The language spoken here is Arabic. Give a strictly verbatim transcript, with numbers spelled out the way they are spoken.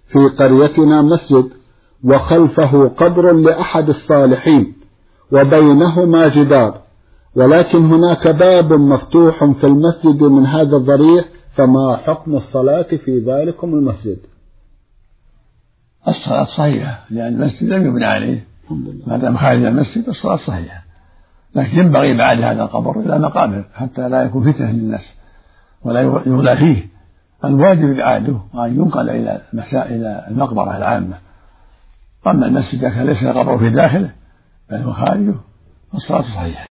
في قريتنا مسجد وخلفه قبر لأحد الصالحين وبينهما جدار، ولكن هناك باب مفتوح في المسجد من هذا الضريح، فما حكم الصلاة في ذلكم المسجد؟ الصلاة صحيحة، لأن المسجد لم يبنى عليه، ما دام خارج المسجد الصلاة صحيحة، لكن ينبغي بعد هذا القبر إلى مقامه حتى لا يكون فتنة للناس ولا يغلى فيه. الواجب إعادته وأن ينقل إلى إلى المقبرة العامة. أما المسجد كان ليس القبر في داخله بل هو خارجه فالصلاة صحيحة.